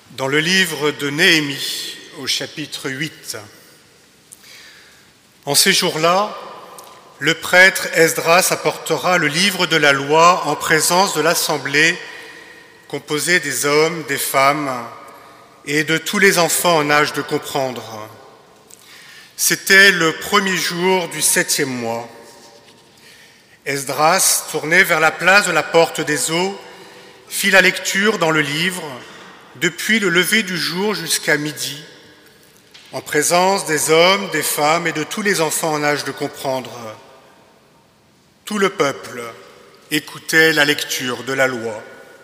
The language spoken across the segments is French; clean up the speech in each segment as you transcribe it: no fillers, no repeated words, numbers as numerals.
Dans le livre de Néhémie, au chapitre 8, en ces jours-là, le prêtre Esdras apportera le livre de la loi en présence de l'assemblée composée des hommes, des femmes et de tous les enfants en âge de comprendre. C'était le premier jour du 7e mois. Esdras, tourné vers la place de la porte des eaux, fit la lecture dans le livre depuis le lever du jour jusqu'à midi, en présence des hommes, des femmes et de tous les enfants en âge de comprendre. Tout le peuple écoutait la lecture de la loi.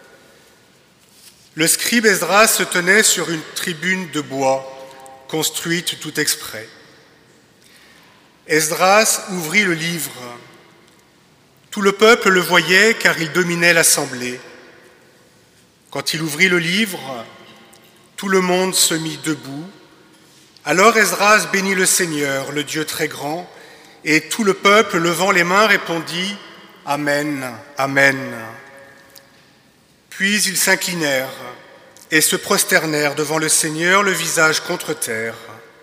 Le scribe Esdras se tenait sur une tribune de bois, construite tout exprès. Esdras ouvrit le livre. Tout le peuple le voyait car il dominait l'assemblée. Quand il ouvrit le livre, tout le monde se mit debout. Alors Esdras bénit le Seigneur, le Dieu très grand, et tout le peuple, levant les mains, répondit « Amen, Amen ». Puis ils s'inclinèrent et se prosternèrent devant le Seigneur, le visage contre terre.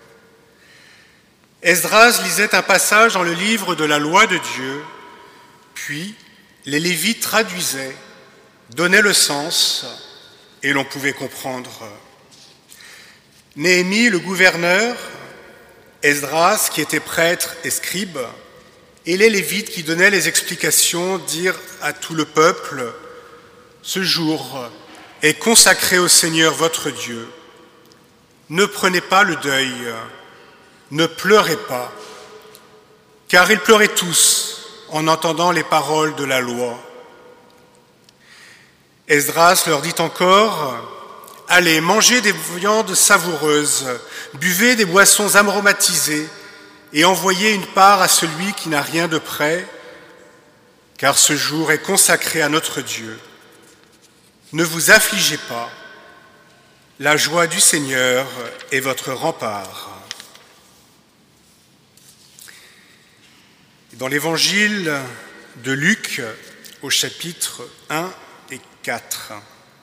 Esdras lisait un passage dans le livre de la loi de Dieu, puis les Lévites traduisaient, donnaient le sens, et l'on pouvait comprendre. Néhémie, le gouverneur, Esdras, qui était prêtre et scribe, et les Lévites qui donnaient les explications, dirent à tout le peuple « Ce jour est consacré au Seigneur votre Dieu. Ne prenez pas le deuil, ne pleurez pas, car ils pleuraient tous en entendant les paroles de la loi. » Esdras leur dit encore « Allez, mangez des viandes savoureuses, buvez des boissons aromatisées et envoyez une part à celui qui n'a rien de prêt, car ce jour est consacré à notre Dieu. Ne vous affligez pas, la joie du Seigneur est votre rempart. » Dans l'évangile de Luc, au chapitre 1 et 4,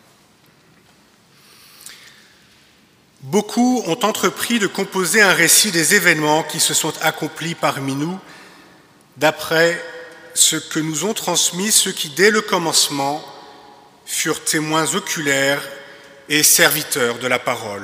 beaucoup ont entrepris de composer un récit des événements qui se sont accomplis parmi nous, d'après ce que nous ont transmis ceux qui, dès le commencement, furent témoins oculaires et serviteurs de la parole.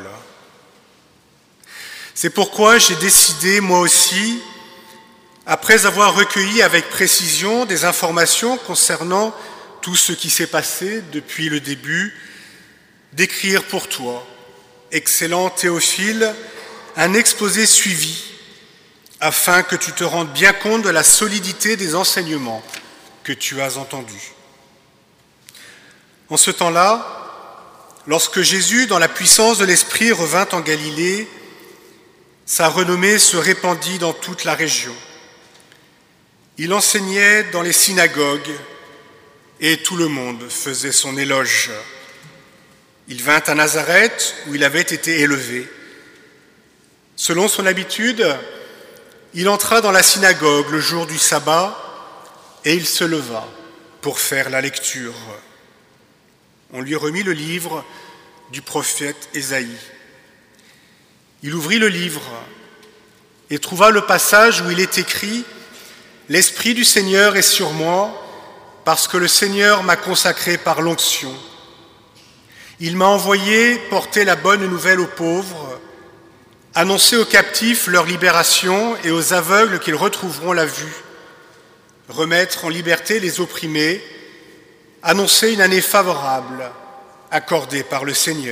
C'est pourquoi j'ai décidé, moi aussi, après avoir recueilli avec précision des informations concernant tout ce qui s'est passé depuis le début, d'écrire pour toi, excellent Théophile, un exposé suivi, afin que tu te rendes bien compte de la solidité des enseignements que tu as entendus. En ce temps-là, lorsque Jésus, dans la puissance de l'Esprit, revint en Galilée, sa renommée se répandit dans toute la région. Il enseignait dans les synagogues et tout le monde faisait son éloge. Il vint à Nazareth où il avait été élevé. Selon son habitude, il entra dans la synagogue le jour du sabbat et il se leva pour faire la lecture. On lui remit le livre du prophète Ésaïe. Il ouvrit le livre et trouva le passage où il est écrit « L'Esprit du Seigneur est sur moi, parce que le Seigneur m'a consacré par l'onction. Il m'a envoyé porter la bonne nouvelle aux pauvres, annoncer aux captifs leur libération et aux aveugles qu'ils retrouveront la vue, remettre en liberté les opprimés, annoncer une année favorable accordée par le Seigneur. »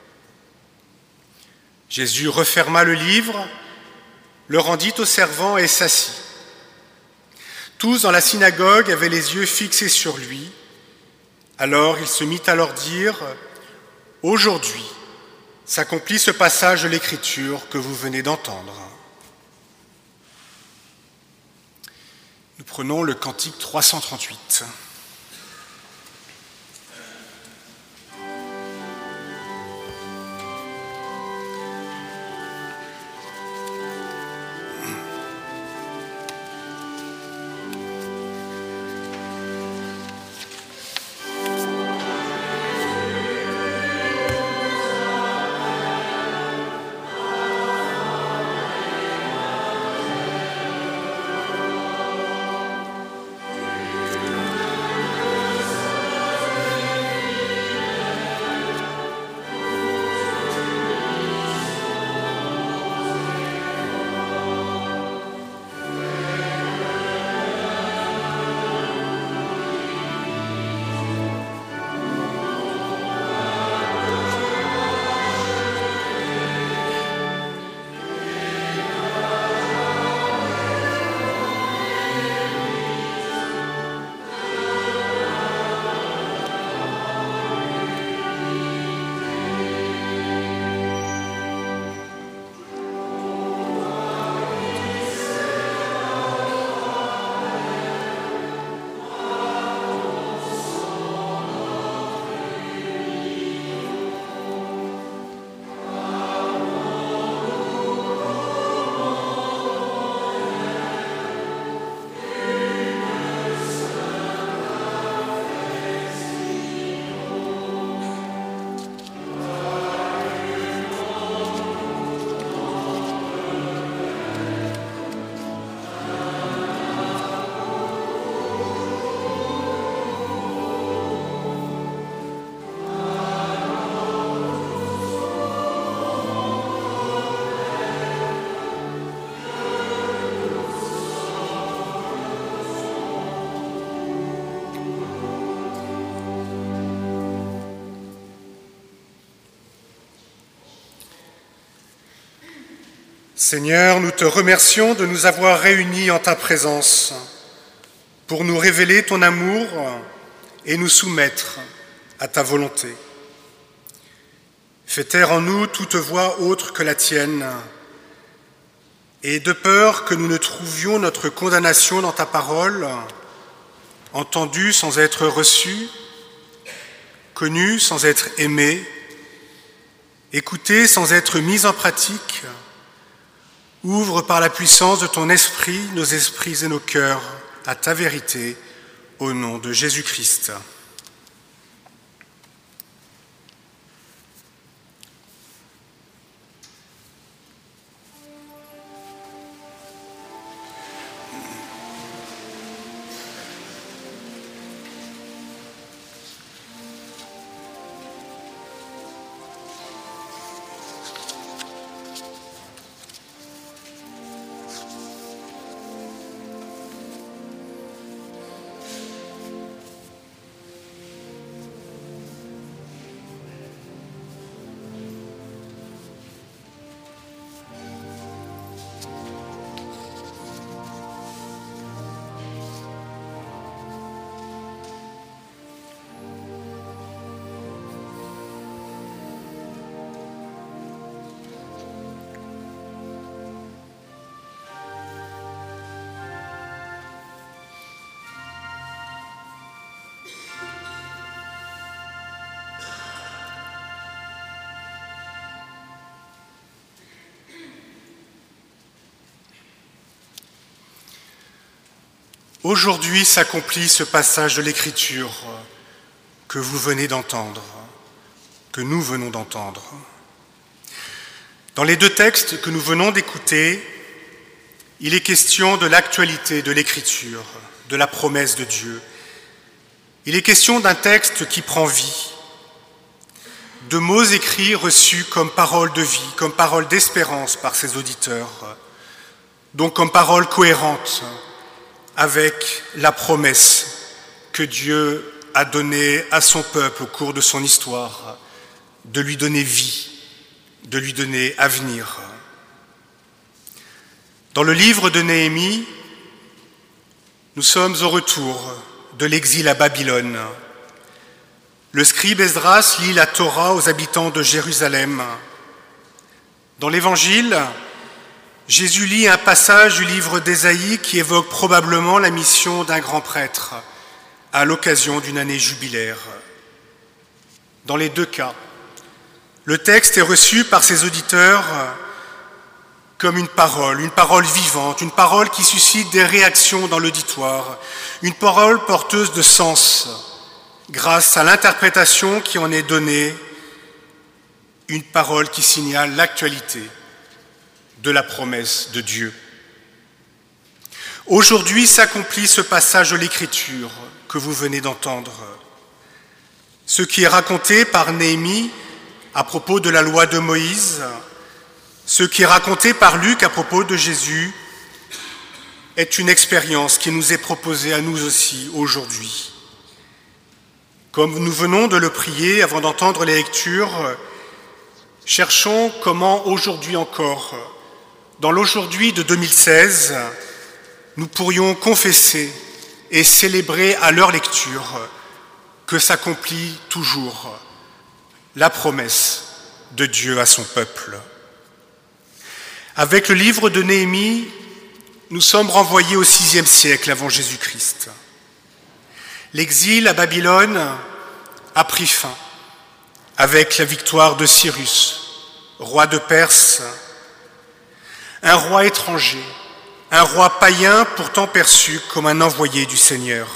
Jésus referma le livre, le rendit aux servants et s'assit. Tous dans la synagogue avaient les yeux fixés sur lui. Alors il se mit à leur dire « Aujourd'hui s'accomplit ce passage de l'Écriture que vous venez d'entendre. » Nous prenons le cantique 338. Seigneur, nous te remercions de nous avoir réunis en ta présence pour nous révéler ton amour et nous soumettre à ta volonté. Fais taire en nous toute voix autre que la tienne, et de peur que nous ne trouvions notre condamnation dans ta parole, entendue sans être reçue, connue sans être aimée, écoutée sans être mise en pratique, ouvre par la puissance de ton esprit nos esprits et nos cœurs à ta vérité, au nom de Jésus-Christ. Aujourd'hui s'accomplit ce passage de l'Écriture que vous venez d'entendre, que nous venons d'entendre. Dans les deux textes que nous venons d'écouter, il est question de l'actualité de l'Écriture, de la promesse de Dieu. Il est question d'un texte qui prend vie, de mots écrits reçus comme parole de vie, comme parole d'espérance par ses auditeurs, donc comme parole cohérente avec la promesse que Dieu a donnée à son peuple au cours de son histoire, de lui donner vie, de lui donner avenir. Dans le livre de Néhémie, nous sommes au retour de l'exil à Babylone. Le scribe Esdras lit la Torah aux habitants de Jérusalem. Dans l'Évangile, Jésus lit un passage du livre d'Ésaïe qui évoque probablement la mission d'un grand prêtre à l'occasion d'une année jubilaire. Dans les deux cas, le texte est reçu par ses auditeurs comme une parole vivante, une parole qui suscite des réactions dans l'auditoire, une parole porteuse de sens grâce à l'interprétation qui en est donnée, une parole qui signale l'actualité de la promesse de Dieu. Aujourd'hui s'accomplit ce passage de l'Écriture que vous venez d'entendre. Ce qui est raconté par Néhémie à propos de la loi de Moïse, ce qui est raconté par Luc à propos de Jésus, est une expérience qui nous est proposée à nous aussi aujourd'hui. Comme nous venons de le prier avant d'entendre les lectures, cherchons comment aujourd'hui encore, dans l'aujourd'hui de 2016, nous pourrions confesser et célébrer à leur lecture que s'accomplit toujours la promesse de Dieu à son peuple. Avec le livre de Néhémie, nous sommes renvoyés au VIe siècle avant Jésus-Christ. L'exil à Babylone a pris fin avec la victoire de Cyrus, roi de Perse, un roi étranger, un roi païen pourtant perçu comme un envoyé du Seigneur.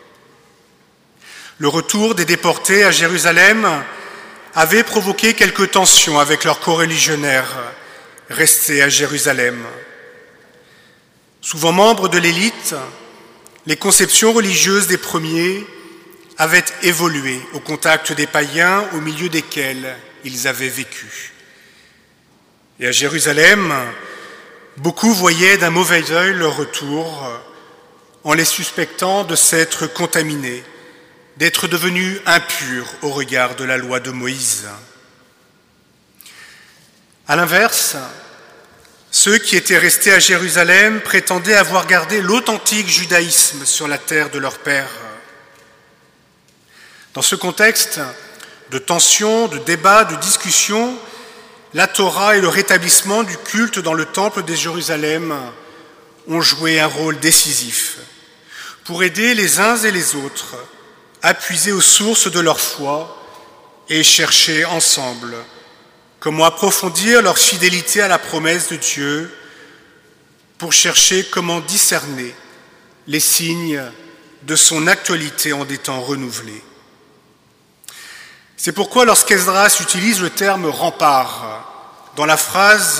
Le retour des déportés à Jérusalem avait provoqué quelques tensions avec leurs coreligionnaires restés à Jérusalem. Souvent membres de l'élite, les conceptions religieuses des premiers avaient évolué au contact des païens au milieu desquels ils avaient vécu. Et à Jérusalem, beaucoup voyaient d'un mauvais œil leur retour en les suspectant de s'être contaminés, d'être devenus impurs au regard de la loi de Moïse. À l'inverse, Ceux qui étaient restés à Jérusalem prétendaient avoir gardé l'authentique judaïsme sur la terre de leur père. Dans ce contexte de tensions, de débats, de discussions, la Torah et le rétablissement du culte dans le temple de Jérusalem ont joué un rôle décisif pour aider les uns et les autres à puiser aux sources de leur foi et chercher ensemble comment approfondir leur fidélité à la promesse de Dieu, pour chercher comment discerner les signes de son actualité en des temps renouvelés. C'est pourquoi lorsqu'Esdras utilise le terme « rempart » dans la phrase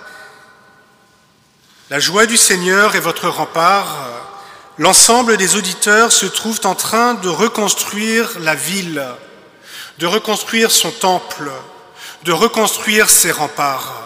« La joie du Seigneur est votre rempart », l'ensemble des auditeurs se trouvent en train de reconstruire la ville, de reconstruire son temple, de reconstruire ses remparts.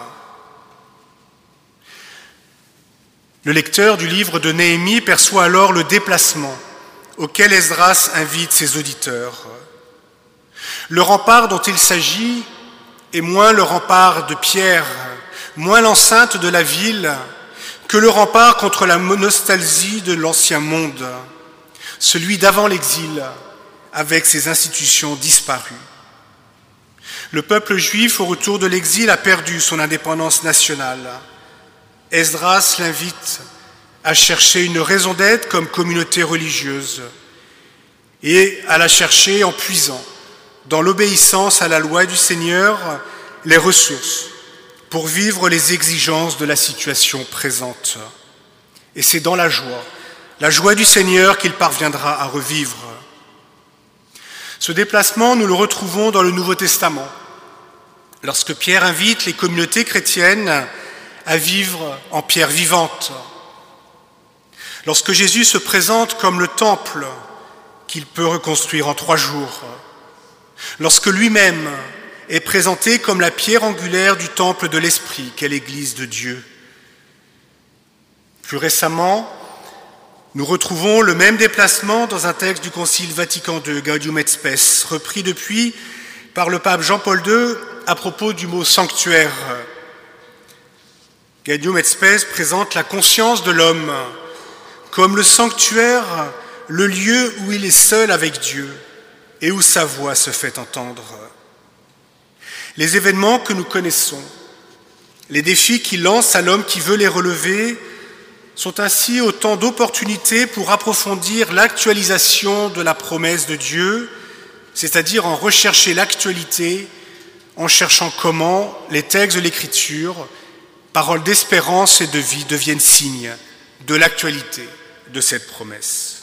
Le lecteur du livre de Néhémie perçoit alors le déplacement auquel Esdras invite ses auditeurs. Le rempart dont il s'agit est moins le rempart de pierre, moins l'enceinte de la ville, que le rempart contre la nostalgie de l'ancien monde, celui d'avant l'exil, avec ses institutions disparues. Le peuple juif, au retour de l'exil, a perdu son indépendance nationale. Esdras l'invite à chercher une raison d'être comme communauté religieuse et à la chercher en puisant dans l'obéissance à la loi du Seigneur les ressources pour vivre les exigences de la situation présente. Et c'est dans la joie du Seigneur qu'il parviendra à revivre. Ce déplacement, nous le retrouvons dans le Nouveau Testament, lorsque Pierre invite les communautés chrétiennes à vivre en pierre vivante, lorsque Jésus se présente comme le temple qu'il peut reconstruire en 3 jours, lorsque lui-même est présenté comme la pierre angulaire du temple de l'Esprit qu'est l'Église de Dieu. Plus récemment, nous retrouvons le même déplacement dans un texte du Concile Vatican II, Gaudium et Spes, repris depuis par le pape Jean-Paul II à propos du mot sanctuaire. Gaudium et Spes présente la conscience de l'homme comme le sanctuaire, le lieu où il est seul avec Dieu et où sa voix se fait entendre. Les événements que nous connaissons, les défis qu'il lance à l'homme qui veut les relever, sont ainsi autant d'opportunités pour approfondir l'actualisation de la promesse de Dieu, c'est-à-dire en rechercher l'actualité, en cherchant comment les textes de l'Écriture, paroles d'espérance et de vie, deviennent signes de l'actualité de cette promesse.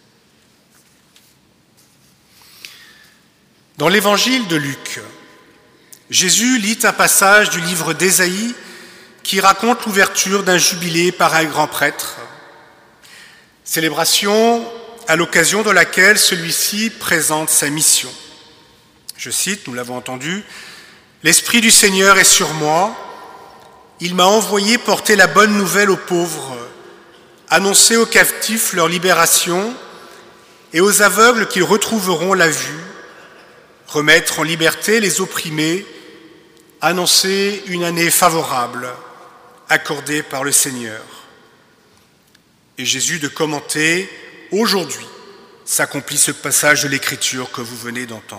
Dans l'évangile de Luc, Jésus lit un passage du livre d'Ésaïe qui raconte l'ouverture d'un jubilé par un grand prêtre, célébration à l'occasion de laquelle celui-ci présente sa mission. Je cite, nous l'avons entendu, « L'Esprit du Seigneur est sur moi, il m'a envoyé porter la bonne nouvelle aux pauvres, annoncer aux captifs leur libération et aux aveugles qu'ils retrouveront la vue, remettre en liberté les opprimés, annoncer une année favorable accordée par le Seigneur. » Et Jésus de commenter « Aujourd'hui s'accomplit ce passage de l'Écriture que vous venez d'entendre. »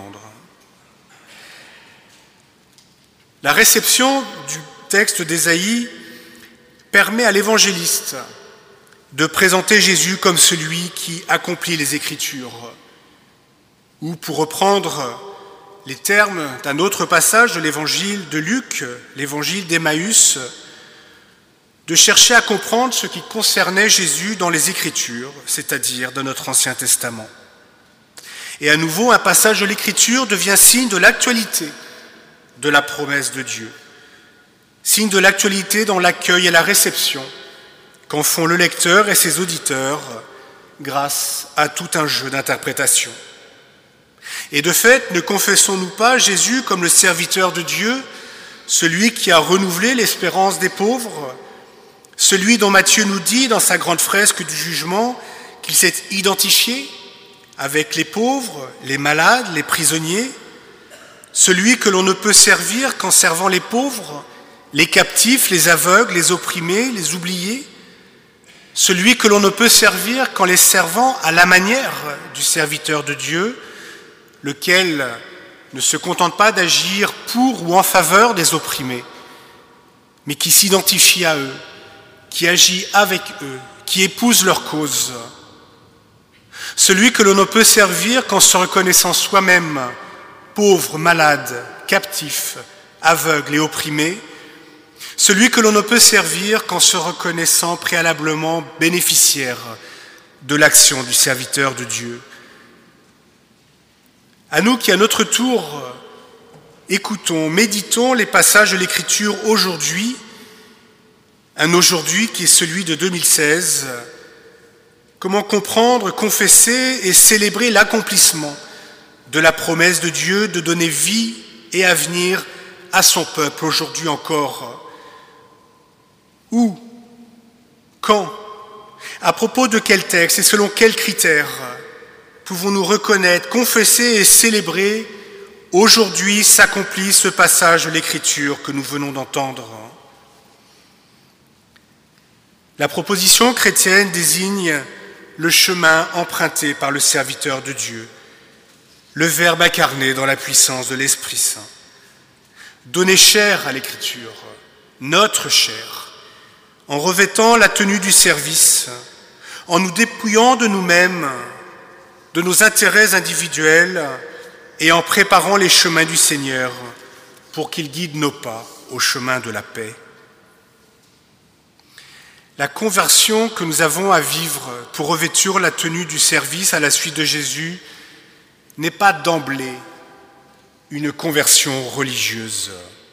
La réception du texte d'Ésaïe permet à l'évangéliste de présenter Jésus comme celui qui accomplit les Écritures, ou pour reprendre les termes d'un autre passage de l'évangile de Luc, l'évangile d'Emmaüs, de chercher à comprendre ce qui concernait Jésus dans les Écritures, c'est-à-dire dans notre Ancien Testament. Et à nouveau, un passage de l'Écriture devient signe de l'actualité de la promesse de Dieu, signe de l'actualité dans l'accueil et la réception qu'en font le lecteur et ses auditeurs grâce à tout un jeu d'interprétation. Et de fait, ne confessons-nous pas Jésus comme le serviteur de Dieu, celui qui a renouvelé l'espérance des pauvres, celui dont Matthieu nous dit dans sa grande fresque du jugement qu'il s'est identifié avec les pauvres, les malades, les prisonniers, celui que l'on ne peut servir qu'en servant les pauvres, les captifs, les aveugles, les opprimés, les oubliés, celui que l'on ne peut servir qu'en les servant à la manière du serviteur de Dieu, lequel ne se contente pas d'agir pour ou en faveur des opprimés, mais qui s'identifie à eux, qui agit avec eux, qui épouse leur cause. Celui que l'on ne peut servir qu'en se reconnaissant soi-même pauvre, malade, captif, aveugle et opprimé, celui que l'on ne peut servir qu'en se reconnaissant préalablement bénéficiaire de l'action du serviteur de Dieu. À nous qui, à notre tour, écoutons, méditons les passages de l'Écriture aujourd'hui, un aujourd'hui qui est celui de 2016, comment comprendre, confesser et célébrer l'accomplissement de la promesse de Dieu de donner vie et avenir à son peuple aujourd'hui encore. Où? Quand? À propos de quel texte et selon quels critères pouvons-nous reconnaître, confesser et célébrer aujourd'hui s'accomplit ce passage de l'Écriture que nous venons d'entendre? La proposition chrétienne désigne le chemin emprunté par le serviteur de Dieu, le Verbe incarné dans la puissance de l'Esprit Saint. Donner chair à l'Écriture, notre chair, en revêtant la tenue du service, en nous dépouillant de nous-mêmes, de nos intérêts individuels et en préparant les chemins du Seigneur pour qu'il guide nos pas au chemin de la paix. La conversion que nous avons à vivre pour revêtir la tenue du service à la suite de Jésus n'est pas d'emblée une conversion religieuse.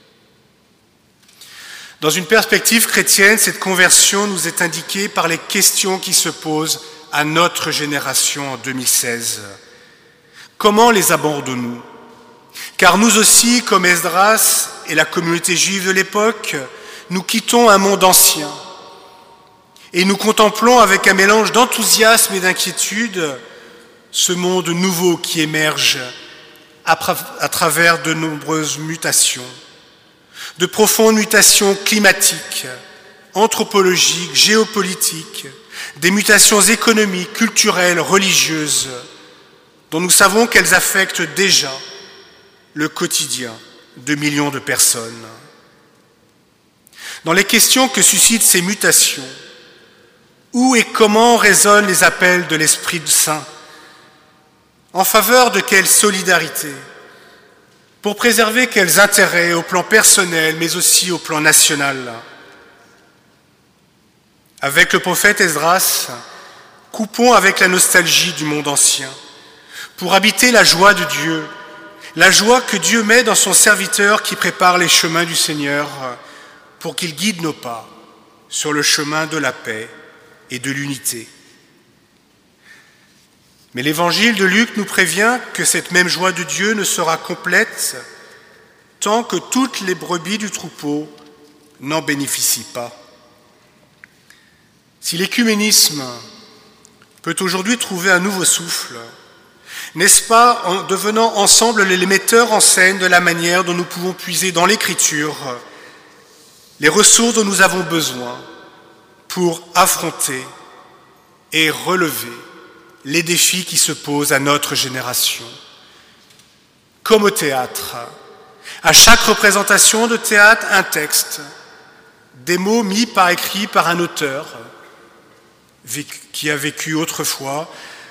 Dans une perspective chrétienne, cette conversion nous est indiquée par les questions qui se posent à notre génération en 2016. Comment les abordons-nous? Car nous aussi, comme Esdras et la communauté juive de l'époque, nous quittons un monde ancien et nous contemplons avec un mélange d'enthousiasme et d'inquiétude ce monde nouveau qui émerge à travers de nombreuses mutations, de profondes mutations climatiques, anthropologiques, géopolitiques, des mutations économiques, culturelles, religieuses, dont nous savons qu'elles affectent déjà le quotidien de millions de personnes. Dans les questions que suscitent ces mutations, où et comment résonnent les appels de l'Esprit Saint? En faveur de quelle solidarité? Pour préserver quels intérêts au plan personnel, mais aussi au plan national? Avec le prophète Esdras, coupons avec la nostalgie du monde ancien, pour habiter la joie de Dieu, la joie que Dieu met dans son serviteur qui prépare les chemins du Seigneur, pour qu'il guide nos pas sur le chemin de la paix et de l'unité. Mais l'évangile de Luc nous prévient que cette même joie de Dieu ne sera complète tant que toutes les brebis du troupeau n'en bénéficient pas. Si l'écuménisme peut aujourd'hui trouver un nouveau souffle, n'est-ce pas en devenant ensemble les metteurs en scène de la manière dont nous pouvons puiser dans l'Écriture les ressources dont nous avons besoin pour affronter et relever les défis qui se posent à notre génération. Comme au théâtre, à chaque représentation de théâtre, un texte, des mots mis par écrit par un auteur qui a vécu autrefois.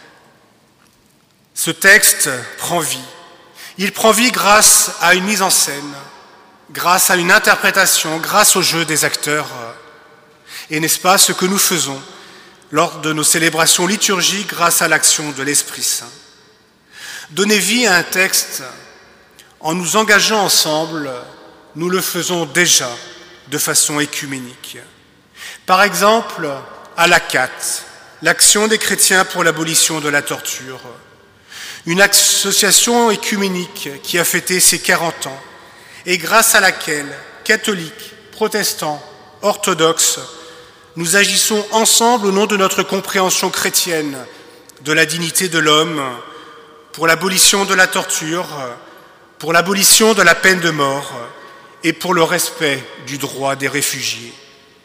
Ce texte prend vie. Il prend vie grâce à une mise en scène, grâce à une interprétation, grâce au jeu des acteurs. Et n'est-ce pas ce que nous faisons lors de nos célébrations liturgiques grâce à l'action de l'Esprit Saint? Donner vie à un texte en nous engageant ensemble, nous le faisons déjà de façon écuménique. Par exemple, à l'ACAT, l'Action des chrétiens pour l'abolition de la torture, une association écuménique qui a fêté ses 40 ans et grâce à laquelle catholiques, protestants, orthodoxes, nous agissons ensemble au nom de notre compréhension chrétienne de la dignité de l'homme, pour l'abolition de la torture, pour l'abolition de la peine de mort et pour le respect du droit des réfugiés.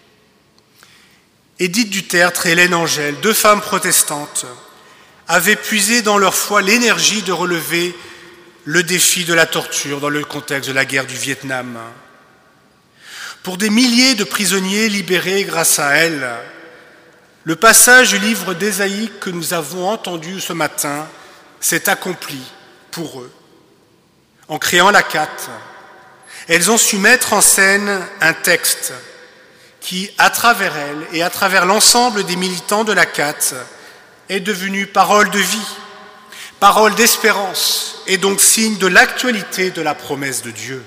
Édith Dutertre et Hélène Angèle, 2 femmes protestantes, avaient puisé dans leur foi l'énergie de relever le défi de la torture dans le contexte de la guerre du Vietnam. Pour des milliers de prisonniers libérés grâce à elles, le passage du livre d'Ésaïe que nous avons entendu ce matin s'est accompli pour eux. En créant la CAT, elles ont su mettre en scène un texte qui, à travers elles et à travers l'ensemble des militants de la CAT, est devenu parole de vie, parole d'espérance et donc signe de l'actualité de la promesse de Dieu.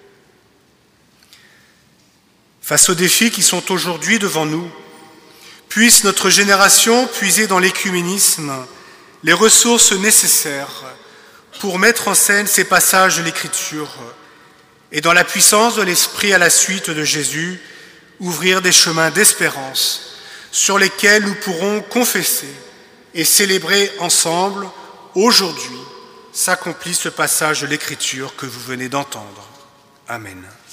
Face aux défis qui sont aujourd'hui devant nous, puisse notre génération puiser dans l'écuménisme les ressources nécessaires pour mettre en scène ces passages de l'Écriture et dans la puissance de l'Esprit à la suite de Jésus, ouvrir des chemins d'espérance sur lesquels nous pourrons confesser et célébrer ensemble, aujourd'hui, s'accomplit ce passage de l'Écriture que vous venez d'entendre. Amen.